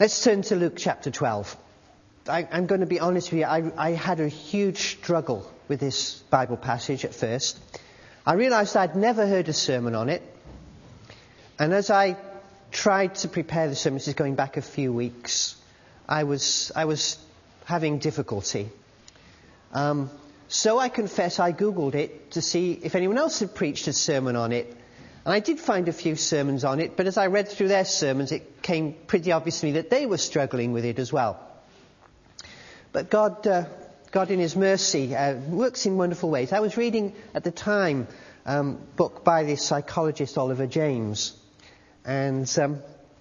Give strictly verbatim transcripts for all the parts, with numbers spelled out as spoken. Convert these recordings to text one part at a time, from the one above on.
Let's turn to Luke chapter twelve. I, I'm going to be honest with you, I, I had a huge struggle with this Bible passage at first. I realised I'd never heard a sermon on it. And as I tried to prepare the sermon, this is going back a few weeks, I was I was having difficulty. Um, so I confess I Googled it to see if anyone else had preached a sermon on it. And I did find a few sermons on it, but as I read through their sermons, it came pretty obvious to me that they were struggling with it as well. But God, uh, God in His mercy, uh, works in wonderful ways. I was reading at the time a um, book by the psychologist Oliver James, and um,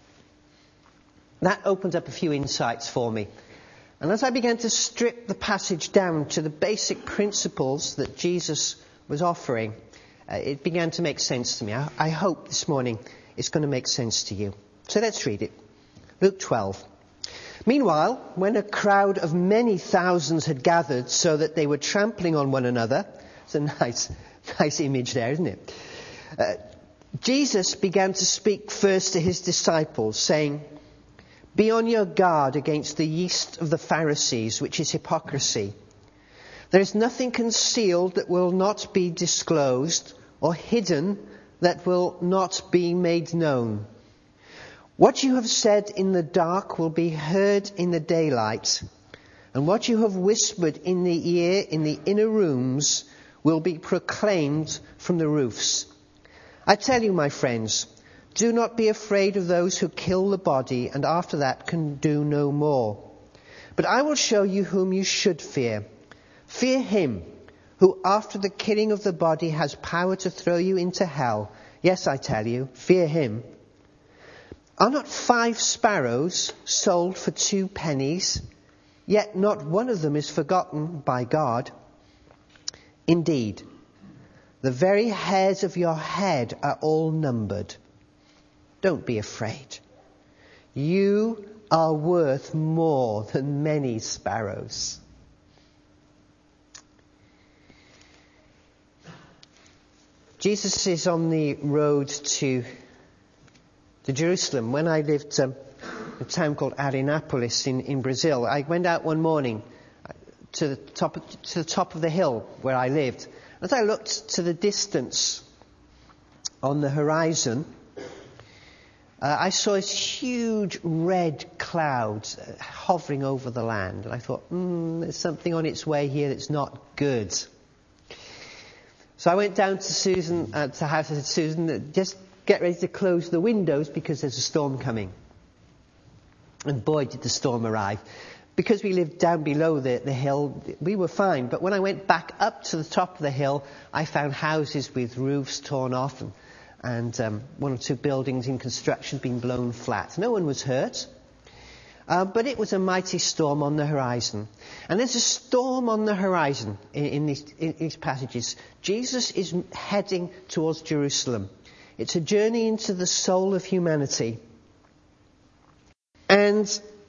that opened up a few insights for me. And as I began to strip the passage down to the basic principles that Jesus was offering, Uh, it began to make sense to me. I, I hope this morning it's going to make sense to you. So let's read it. Luke twelve. Meanwhile, when a crowd of many thousands had gathered so that they were trampling on one another, it's a nice, nice image there, isn't it? Uh, Jesus began to speak first to his disciples, saying, "Be on your guard against the yeast of the Pharisees, which is hypocrisy. There is nothing concealed that will not be disclosed, or hidden that will not be made known. What you have said in the dark will be heard in the daylight, and what you have whispered in the ear in the inner rooms will be proclaimed from the roofs. I tell you, my friends, do not be afraid of those who kill the body and after that can do no more. But I will show you whom you should fear. Fear him who after the killing of the body has power to throw you into hell. Yes, I tell you, fear him. Are not five sparrows sold for two pennies? Yet not one of them is forgotten by God. Indeed, the very hairs of your head are all numbered. Don't be afraid. You are worth more than many sparrows." Jesus is on the road to, to Jerusalem. When I lived um, in a town called Arenápolis in, in Brazil, I went out one morning to the top of, to the top of the hill where I lived. As I looked to the distance on the horizon, uh, I saw this huge red cloud uh, hovering over the land. And I thought, hmm, there's something on its way here that's not good. So I went down to Susan, uh, to the house. I said, "Susan, just get ready to close the windows because there's a storm coming." And boy, did the storm arrive. Because we lived down below the, the hill, we were fine. But when I went back up to the top of the hill, I found houses with roofs torn off and, and um, one or two buildings in construction being blown flat. No one was hurt. Uh, but it was a mighty storm on the horizon. And there's a storm on the horizon in, in, these, in these passages. Jesus is heading towards Jerusalem. It's a journey into the soul of humanity. And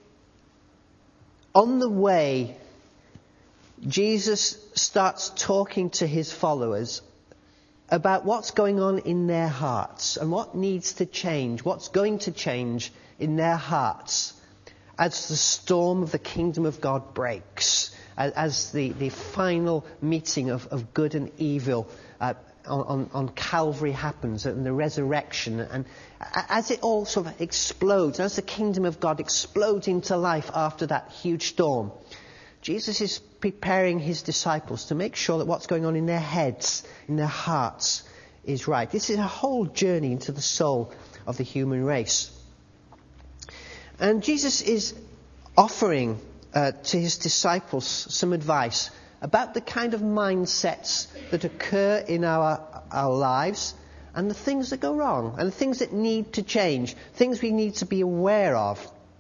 on the way, Jesus starts talking to his followers about what's going on in their hearts and what needs to change, what's going to change in their hearts as the storm of the kingdom of God breaks, as the, the final meeting of, of good and evil uh, on, on Calvary happens, and the resurrection, and as it all sort of explodes, as the kingdom of God explodes into life after that huge storm, Jesus is preparing his disciples to make sure that what's going on in their heads, in their hearts, is right. This is a whole journey into the soul of the human race. And Jesus is offering uh, to his disciples some advice about the kind of mindsets that occur in our, our lives and the things that go wrong and the things that need to change, things we need to be aware of.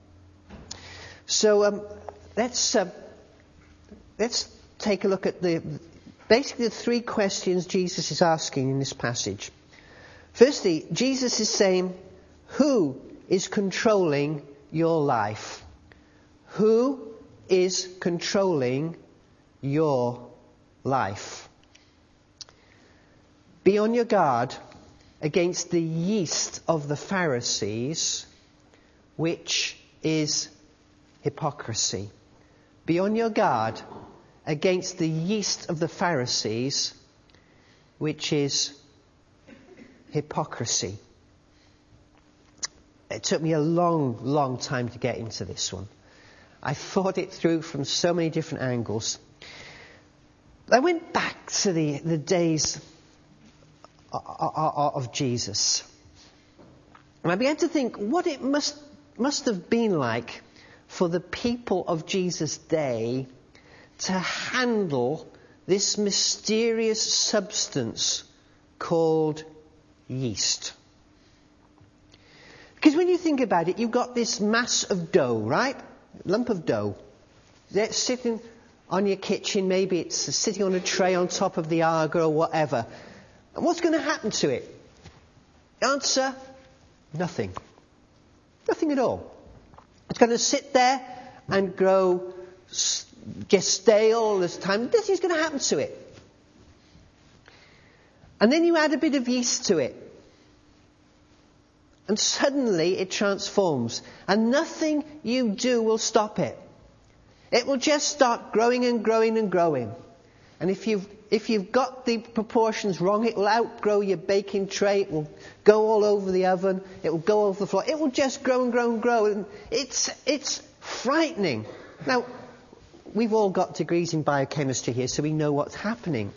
So um, let's uh, let's take a look at the basically the three questions Jesus is asking in this passage. Firstly, Jesus is saying, who is controlling your life? Who is controlling your life? Be on your guard against the yeast of the Pharisees, which is hypocrisy. Be on your guard against the yeast of the Pharisees, which is hypocrisy. It took me a long, long time to get into this one. I thought it through from so many different angles. I went back to the, the days of Jesus. And I began to think what it must, must have been like for the people of Jesus' day to handle this mysterious substance called yeast. Because when you think about it, you've got this mass of dough, right? Lump of dough. It's sitting on your kitchen, maybe it's sitting on a tray on top of the Aga or whatever. And what's going to happen to it? Answer, nothing. Nothing at all. It's going to sit there and grow, get stale all this time. Nothing's going to happen to it. And then you add a bit of yeast to it. And suddenly it transforms. And nothing you do will stop it. It will just start growing and growing and growing. And if you've, if you've got the proportions wrong, it will outgrow your baking tray. It will go all over the oven. It will go over the floor. It will just grow and grow and grow. And it's, it's frightening. Now, we've all got degrees in biochemistry here, so we know what's happening.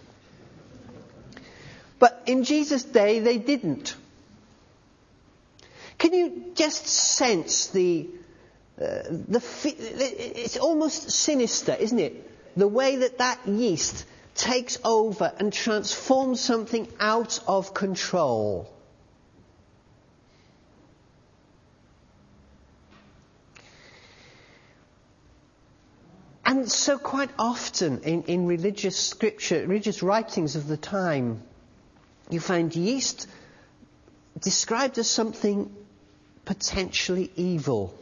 But in Jesus' day, they didn't. Can you just sense the, uh, the, it's almost sinister, isn't it? The way that that yeast takes over and transforms something out of control. And so quite often in, in religious scripture, religious writings of the time, you find yeast described as something potentially evil.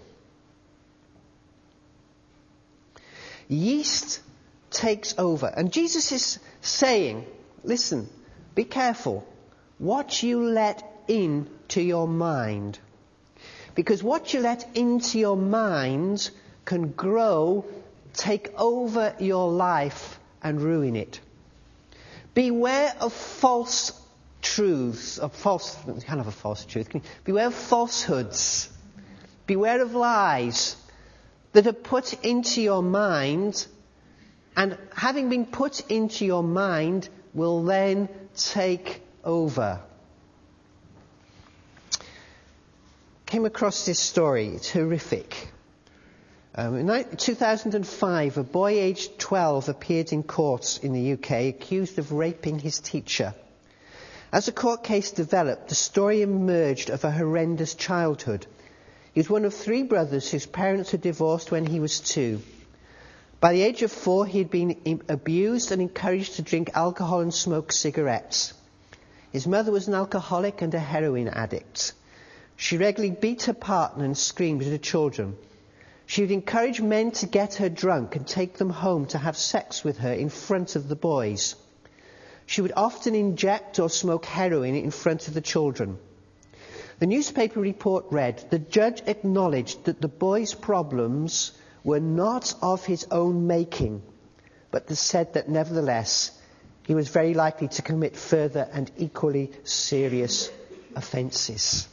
Yeast takes over. And Jesus is saying, listen, be careful what you let into your mind. Because what you let into your mind can grow, take over your life and ruin it. Beware of false truths, of false, kind of a false truth. Beware of falsehoods. Beware of lies that are put into your mind, and having been put into your mind will then take over. Came across this story. It's horrific. Um, in two thousand five, a boy aged twelve appeared in court in the U K accused of raping his teacher. As the court case developed, the story emerged of a horrendous childhood. He was one of three brothers whose parents had divorced when he was two. By the age of four, he had been abused and encouraged to drink alcohol and smoke cigarettes. His mother was an alcoholic and a heroin addict. She regularly beat her partner and screamed at her children. She would encourage men to get her drunk and take them home to have sex with her in front of the boys. She would often inject or smoke heroin in front of the children. The newspaper report read, the judge acknowledged that the boy's problems were not of his own making, but said that nevertheless he was very likely to commit further and equally serious offences.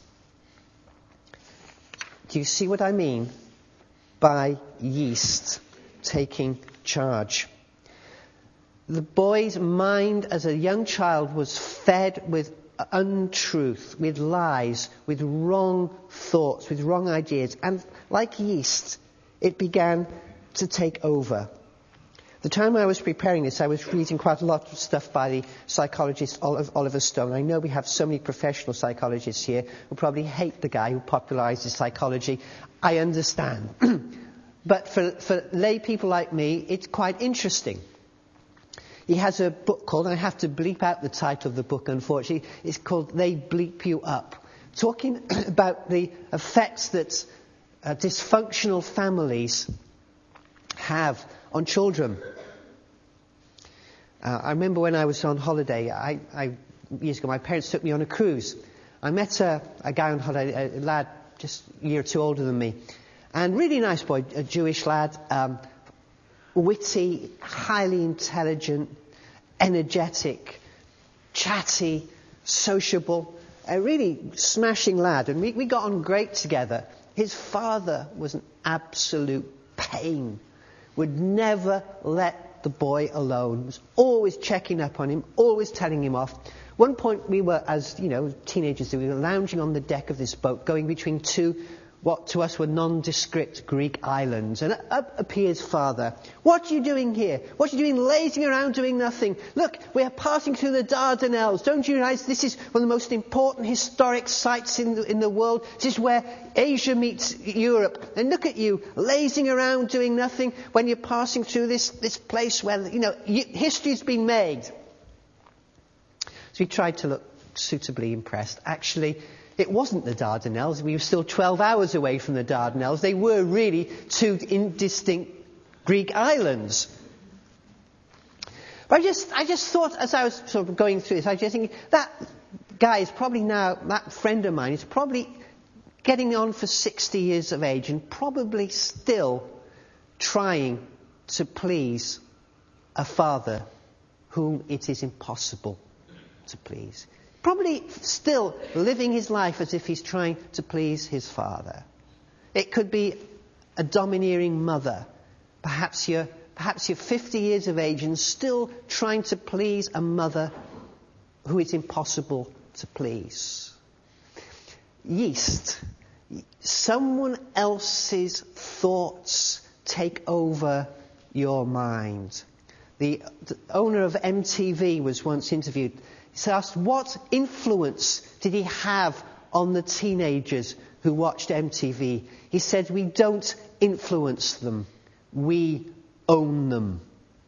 Do you see what I mean by yeast taking charge? The boy's mind as a young child was fed with untruth, with lies, with wrong thoughts, with wrong ideas. And like yeast, it began to take over. The time I was preparing this, I was reading quite a lot of stuff by the psychologist Oliver Stone. I know we have so many professional psychologists here who probably hate the guy who popularizes psychology. I understand. But for, for lay people like me, it's quite interesting. He has a book called, and I have to bleep out the title of the book, unfortunately, it's called They Bleep You Up, talking about the effects that uh, dysfunctional families have on children. Uh, I remember when I was on holiday, I, I, years ago, my parents took me on a cruise. I met a, a guy on holiday, a lad just a year or two older than me, And really nice boy, a Jewish lad, um, witty, highly intelligent, energetic, chatty, sociable, a really smashing lad. And we, we got on great together. His father was an absolute pain, would never let the boy alone, was always checking up on him, always telling him off. One point we were, as you know, teenagers, we were lounging on the deck of this boat, going between two, what to us were nondescript Greek islands. And up appears father. What are you doing here? What are you doing lazing around doing nothing? Look, we are passing through the Dardanelles. Don't you realize this is one of the most important historic sites in the, in the world? This is where Asia meets Europe. And look at you, lazing around doing nothing when you're passing through this, this place where, you know, history's been made. So we tried to look suitably impressed. Actually, it wasn't the Dardanelles. We were still twelve hours away from the Dardanelles. They were really two indistinct Greek islands. But I just, I just thought, as I was sort of going through this, I was just thinking, that guy is probably now, that friend of mine is probably getting on for sixty years of age and probably still trying to please a father whom it is impossible to please. Probably still living his life as if he's trying to please his father. It could be a domineering mother. Perhaps you're, perhaps you're fifty years of age and still trying to please a mother who is impossible to please. Yeast. Someone else's thoughts take over your mind. The, the owner of M T V was once interviewed. He asked, what influence did he have on the teenagers who watched M T V? He said, we don't influence them, we own them.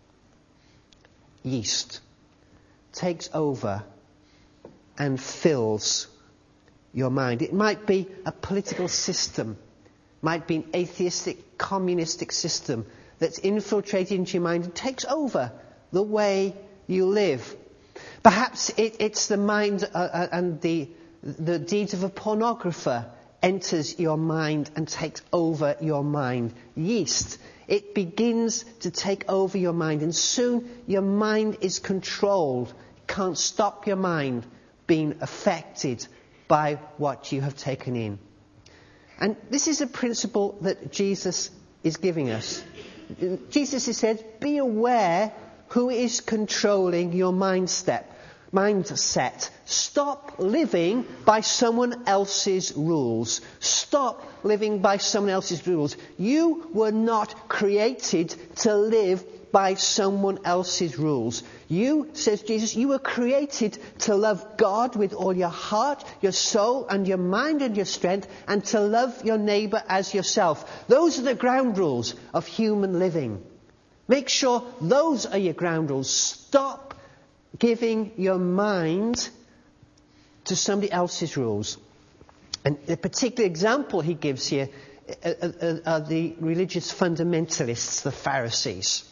Yeast takes over and fills your mind. It might be a political system, might be an atheistic, communistic system that's infiltrated into your mind and takes over the way you live. Perhaps it, it's the mind uh, and the, the deeds of a pornographer enters your mind and takes over your mind. Yeast. It begins to take over your mind, and soon your mind is controlled. Can't stop your mind being affected by what you have taken in. And this is a principle that Jesus is giving us. Jesus has said, be aware who is controlling your mindset. Mindset. Stop living by someone else's rules. Stop living by someone else's rules. You were not created to live by someone else's rules. You, says Jesus, you were created to love God with all your heart, your soul, and your mind and your strength, and to love your neighbour as yourself. Those are the ground rules of human living. Make sure those are your ground rules. Stop giving your mind to somebody else's rules. And the particular example he gives here are, are the religious fundamentalists, the Pharisees.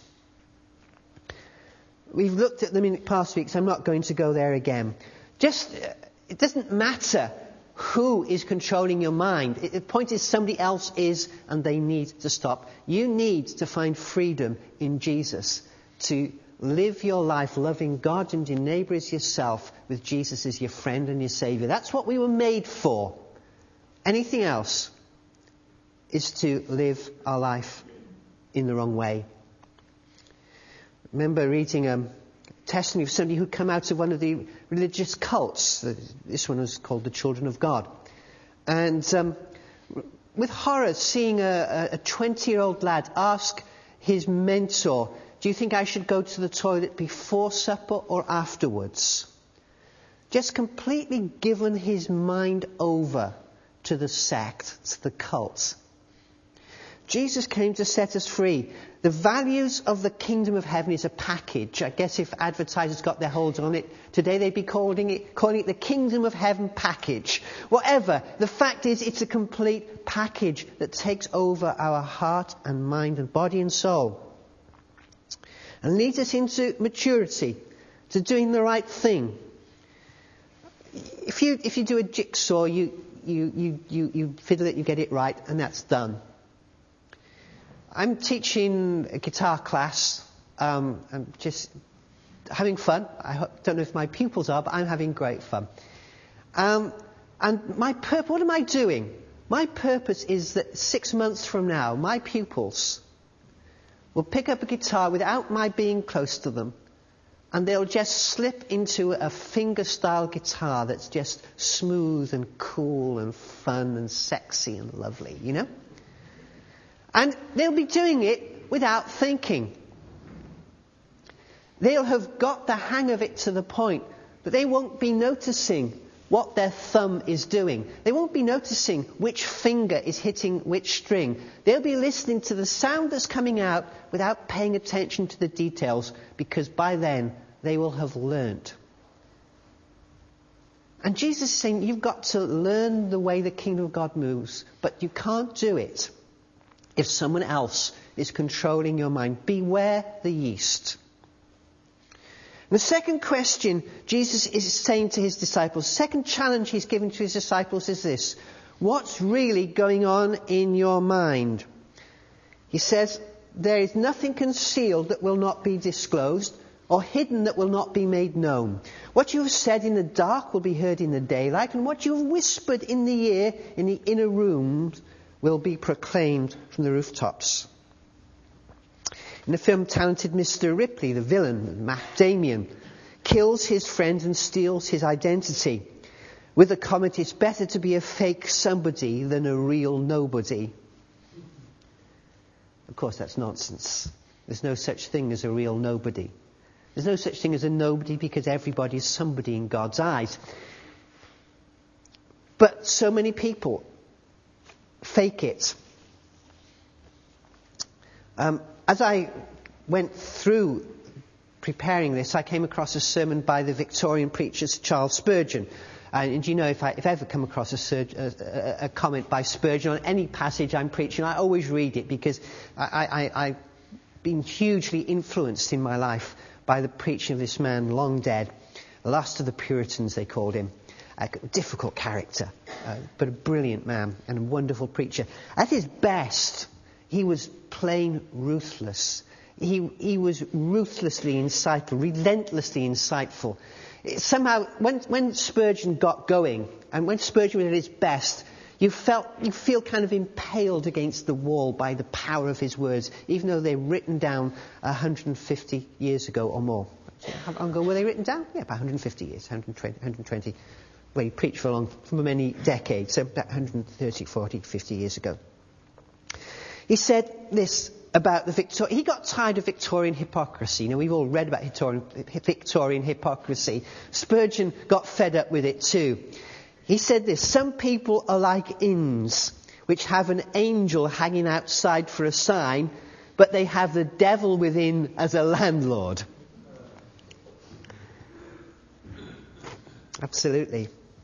We've looked at them in past weeks. I'm not going to go there again. Just, it doesn't matter who is controlling your mind. The point is somebody else is, and they need to stop. You need to find freedom in Jesus to live your life loving God and your neighbour as yourself, with Jesus as your friend and your Saviour. That's what we were made for. Anything else is to live our life in the wrong way. I remember reading a testimony of somebody who'd come out of one of the religious cults. This one was called the Children of God. And um, with horror, seeing a, a twenty-year-old lad ask his mentor, do you think I should go to the toilet before supper or afterwards? Just completely given his mind over to the sect, to the cult. Jesus came to set us free. The values of the kingdom of heaven is a package. I guess if advertisers got their hold on it, today they'd be calling it, calling it the kingdom of heaven package. Whatever. The fact is, it's a complete package that takes over our heart and mind and body and soul. And leads us into maturity, to doing the right thing. If you if you do a jigsaw, you you you you, you fiddle it, you get it right, and that's done. I'm teaching a guitar class. Um, I'm just having fun. I hope, don't know if my pupils are, but I'm having great fun. Um, and my purpose, what am I doing? My purpose is that six months from now, my pupils will pick up a guitar without my being close to them, and they'll just slip into a finger-style guitar that's just smooth and cool and fun and sexy and lovely, you know? And they'll be doing it without thinking. They'll have got the hang of it to the point that they won't be noticing what their thumb is doing. They won't be noticing which finger is hitting which string. They'll be listening to the sound that's coming out without paying attention to the details, because by then they will have learnt. And Jesus is saying you've got to learn the way the kingdom of God moves, but you can't do it if someone else is controlling your mind. Beware the yeast. The second question Jesus is saying to his disciples, second challenge he's given to his disciples is this: what's really going on in your mind? He says, there is nothing concealed that will not be disclosed, or hidden that will not be made known. What you have said in the dark will be heard in the daylight, and what you have whispered in the ear in the inner rooms will be proclaimed from the rooftops. In the film Talented Mister Ripley, the villain, Matt Damien, kills his friend and steals his identity, with the comment, it's better to be a fake somebody than a real nobody. Of course, that's nonsense. There's no such thing as a real nobody. There's no such thing as a nobody, because everybody is somebody in God's eyes. But so many people fake it. Um, as I went through preparing this, I came across a sermon by the Victorian preacher Charles Spurgeon. And, and you know, if I, if I ever come across a, surg, a, a, a comment by Spurgeon on any passage I'm preaching, I always read it, because I, I, I've been hugely influenced in my life by the preaching of this man, long dead. The last of the Puritans, they called him. A difficult character, uh, but a brilliant man and a wonderful preacher. At his best, he was plain ruthless. He, he was ruthlessly insightful, relentlessly insightful. Somehow, when, when Spurgeon got going, and when Spurgeon was at his best, you felt, you feel kind of impaled against the wall by the power of his words, even though they're written down one hundred fifty years ago or more. How long ago were they written down? Yeah, about one hundred fifty years, one hundred twenty, one hundred twenty. Well, he preached for long, for many decades, so about one hundred thirty, forty, fifty years ago. He said this about the Victorian... He got tired of Victorian hypocrisy. You know, we've all read about Victorian, Victorian hypocrisy. Spurgeon got fed up with it too. He said this: some people are like inns, which have an angel hanging outside for a sign, but they have the devil within as a landlord. Absolutely.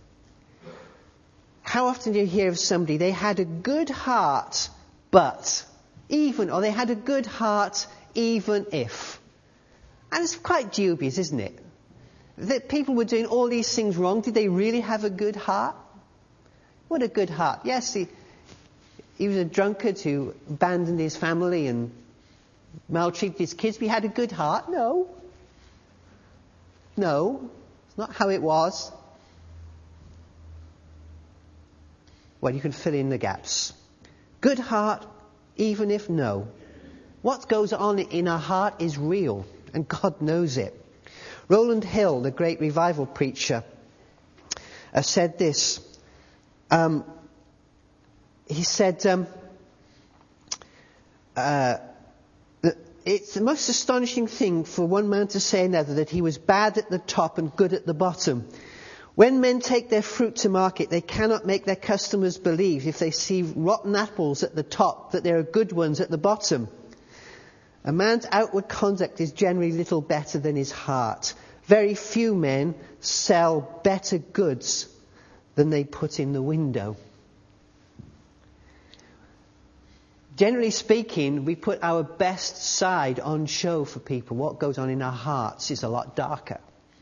How often do you hear of somebody, they had a good heart, but even, or they had a good heart even if. And it's quite dubious, isn't it? That people were doing all these things wrong. Did they really have a good heart? What a good heart. Yes, he, he was a drunkard who abandoned his family and maltreated his kids, but he had a good heart. No. No. It's not how it was. Well, you can fill in the gaps. Good heart, even if no. What goes on in our heart is real, and God knows it. Rowland Hill, the great revival preacher, uh, said this. Um, he said, um, uh, that it's the most astonishing thing for one man to say another that he was bad at the top and good at the bottom. When men take their fruit to market, they cannot make their customers believe, if they see rotten apples at the top, that there are good ones at the bottom. A man's outward conduct is generally little better than his heart. Very few men sell better goods than they put in the window. Generally speaking, we put our best side on show for people. What goes on in our hearts is a lot darker.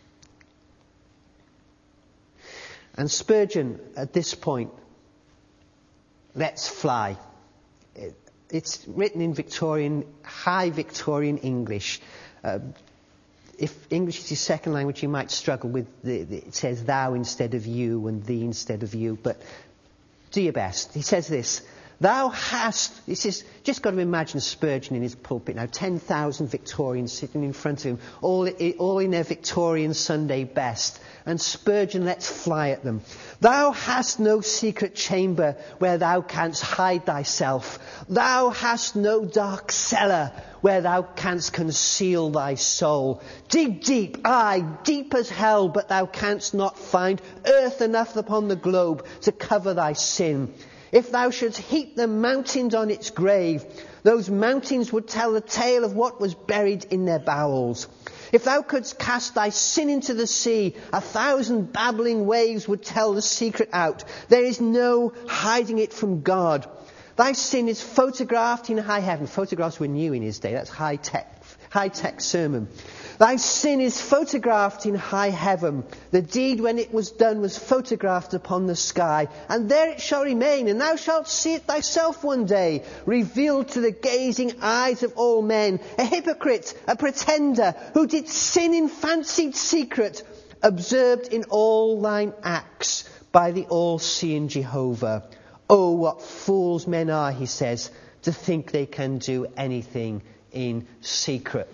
And Spurgeon, at this point, lets fly. it's written in Victorian, high Victorian English. Uh, if English is your second language, you might struggle with the, the, it says thou instead of you and thee instead of you, but do your best. He says this, thou hast, this is, just got to imagine Spurgeon in his pulpit now, ten thousand Victorians sitting in front of him, all, all in their Victorian Sunday best. And Spurgeon lets fly at them. Thou hast no secret chamber where thou canst hide thyself. Thou hast no dark cellar where thou canst conceal thy soul. Dig deep, aye, deep as hell, but thou canst not find earth enough upon the globe to cover thy sin. If thou shouldst heap the mountains on its grave, those mountains would tell the tale of what was buried in their bowels. If thou couldst cast thy sin into the sea, a thousand babbling waves would tell the secret out. There is no hiding it from God. Thy sin is photographed in high heaven. Photographs were new in his day. That's high tech, high tech sermon. Thy sin is photographed in high heaven. The deed when it was done was photographed upon the sky. And there it shall remain, and thou shalt see it thyself one day, revealed to the gazing eyes of all men. A hypocrite, a pretender, who did sin in fancied secret, observed in all thine acts by the all-seeing Jehovah. Oh, what fools men are, he says, to think they can do anything in secret.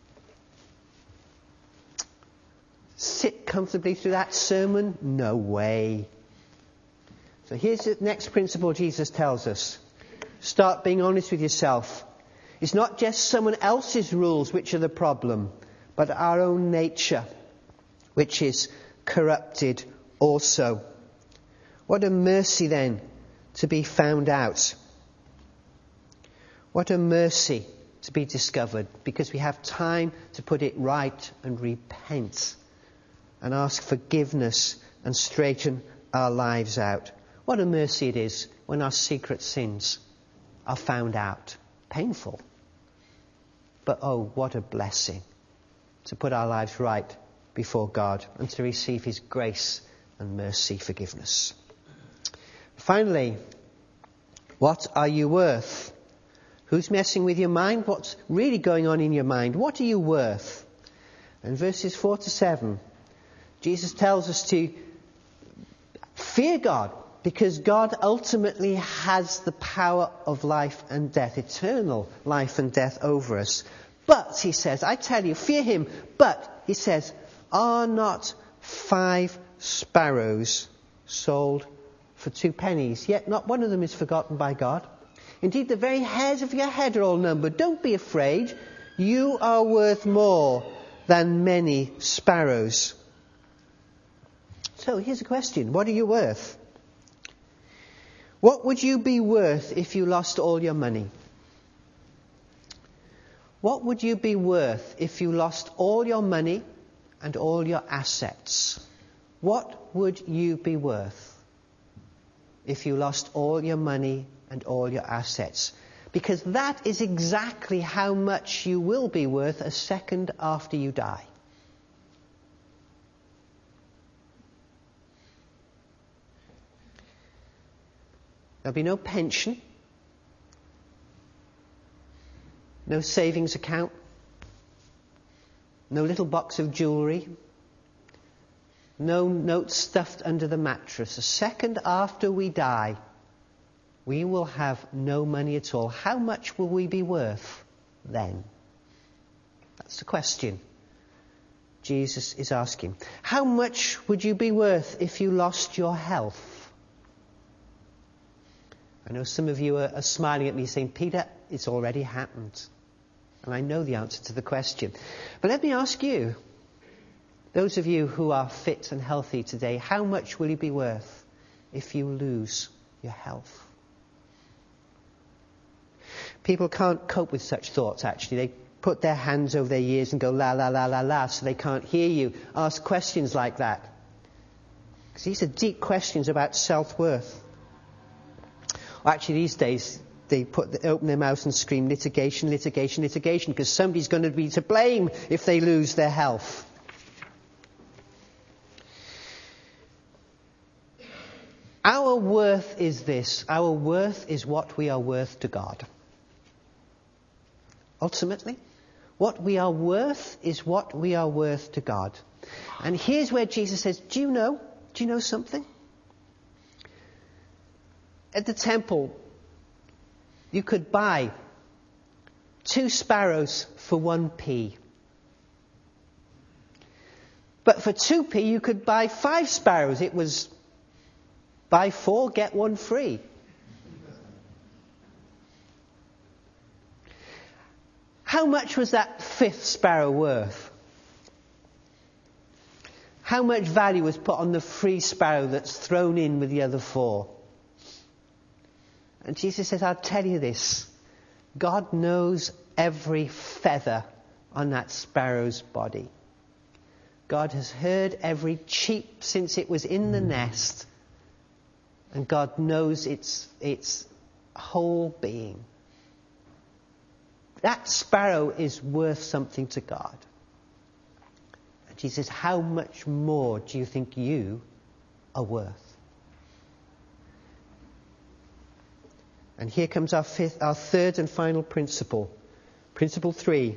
Sit comfortably through that sermon? No way. So here's the next principle Jesus tells us. Start being honest with yourself. It's not just someone else's rules which are the problem, but our own nature, which is corrupted also. What a mercy then to be found out. What a mercy to be discovered, because we have time to put it right and repent and ask forgiveness and straighten our lives out. What a mercy it is when our secret sins are found out. Painful. But oh, what a blessing to put our lives right before God and to receive his grace and mercy, forgiveness. Finally, what are you worth? Who's messing with your mind? What's really going on in your mind? What are you worth? In verses four to seven, Jesus tells us to fear God, because God ultimately has the power of life and death, eternal life and death over us. But, he says, I tell you, fear him. But, he says, are not five sparrows sold for two pennies? Yet not one of them is forgotten by God. Indeed, the very hairs of your head are all numbered. Don't be afraid. You are worth more than many sparrows. So here's a question. What are you worth? What would you be worth if you lost all your money? What would you be worth if you lost all your money and all your assets? What would you be worth if you lost all your money and all your assets? Because that is exactly how much you will be worth a second after you die. There'll be no pension, no savings account, no little box of jewellery, no notes stuffed under the mattress. A second after we die, we will have no money at all. How much will we be worth then? That's the question Jesus is asking. How much would you be worth if you lost your health? I know some of you are, are smiling at me saying, Peter, it's already happened. And I know the answer to the question. But let me ask you, those of you who are fit and healthy today, how much will you be worth if you lose your health? People can't cope with such thoughts, actually. They put their hands over their ears and go la, la, la, la, la, so they can't hear you ask questions like that. Because these are deep questions about self-worth. Well, actually, these days, they put they open their mouths and scream litigation, litigation, litigation, because somebody's going to be to blame if they lose their health. Our worth is this. Our worth is what we are worth to God. ultimately. What we are worth is what we are worth to God. And here's where Jesus says, do you know? Do you know something? At the temple, you could buy two sparrows for one p. But for two p, you could buy five sparrows. It was buy four, get one free. How much was that fifth sparrow worth? How much value was put on the free sparrow that's thrown in with the other four? And Jesus says, I'll tell you this. God knows every feather on that sparrow's body. God has heard every cheep since it was in the nest. And God knows its, its whole being. That sparrow is worth something to God. And Jesus says, how much more do you think you are worth? And here comes our fifth, our third and final principle. Principle three.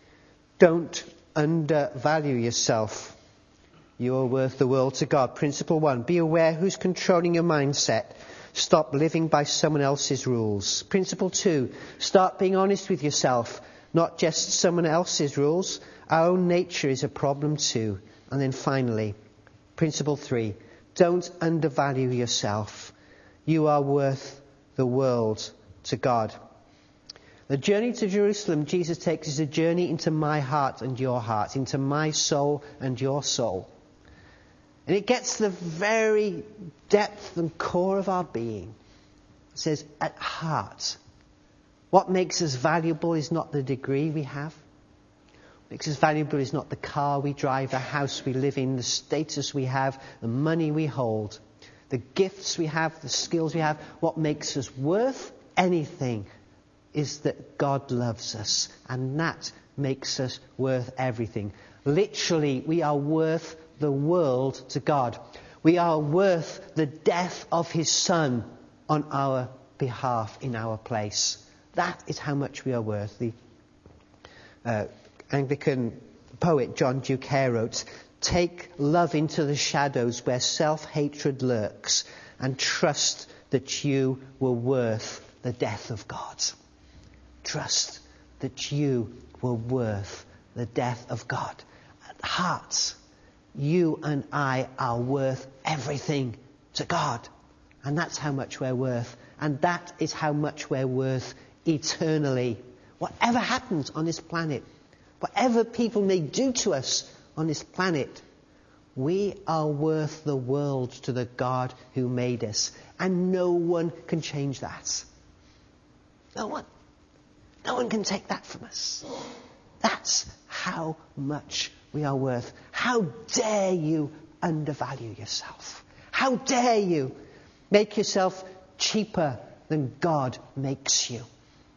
Don't undervalue yourself. You are worth the world to God. Principle one. Be aware who's controlling your mindset. Stop living by someone else's rules. Principle two. Start being honest with yourself. Not just someone else's rules. Our own nature is a problem too. And then finally, principle three. Don't undervalue yourself. You are worth the world to God. The journey to Jerusalem Jesus takes is a journey into my heart and your heart, into my soul and your soul. And it gets to the very depth and core of our being. It says, at heart, what makes us valuable is not the degree we have. What makes us valuable is not the car we drive, the house we live in, the status we have, the money we hold, the gifts we have, the skills we have. What makes us worth anything is that God loves us, and that makes us worth everything. Literally, we are worth the world to God. We are worth the death of his Son on our behalf, in our place. That is how much we are worth. The uh, Anglican poet John Duke Hare wrote, take love into the shadows where self-hatred lurks, and trust that you were worth the death of God. Trust that you were worth the death of God. At heart, you and I are worth everything to God. And that's how much we're worth. And that is how much we're worth eternally. Whatever happens on this planet, whatever people may do to us on this planet, we are worth the world to the God who made us. And no one can change that. No one. No one can take that from us. That's how much we are worth. How dare you undervalue yourself? How dare you make yourself cheaper than God makes you?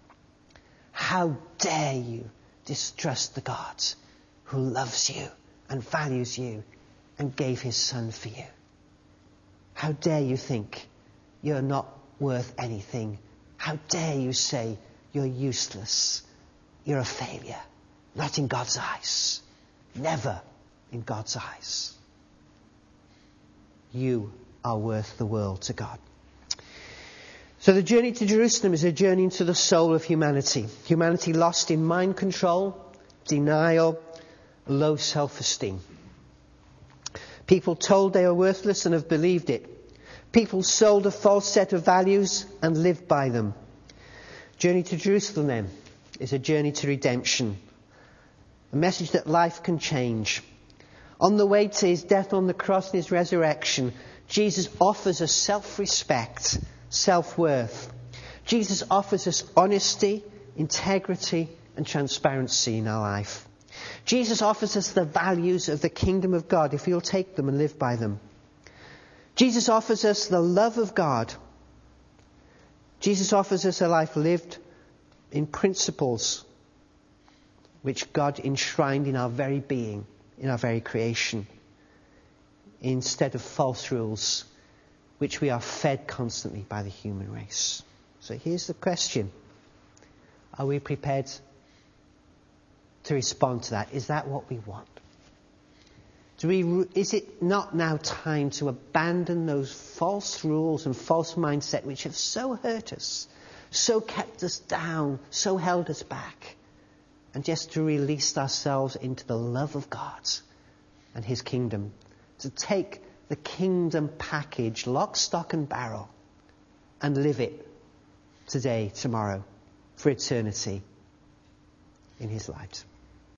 How dare you distrust the God who loves you and values you and gave his Son for you? How dare you think you're not worth anything? How dare you say you're useless? You're a failure. Not in God's eyes. Never in God's eyes. You are worth the world to God. So the journey to Jerusalem is a journey into the soul of humanity. Humanity lost in mind control, denial, low self-esteem. People told they were worthless and have believed it. People sold a false set of values and lived by them. Journey to Jerusalem, then, is a journey to redemption. A message that life can change. On the way to his death on the cross and his resurrection, Jesus offers us self-respect, self-worth. Jesus offers us honesty, integrity, and transparency in our life. Jesus offers us the values of the kingdom of God if we'll take them and live by them. Jesus offers us the love of God. Jesus offers us a life lived in principles which God enshrined in our very being, in our very creation, instead of false rules which we are fed constantly by the human race. So here's the question. Are we prepared to respond to that? Is that what we want? Do we, is it not now time to abandon those false rules and false mindset which have so hurt us, so kept us down, so held us back, and just to release ourselves into the love of God and his kingdom, to take the kingdom package, lock, stock and barrel, and live it today, tomorrow, for eternity in his light?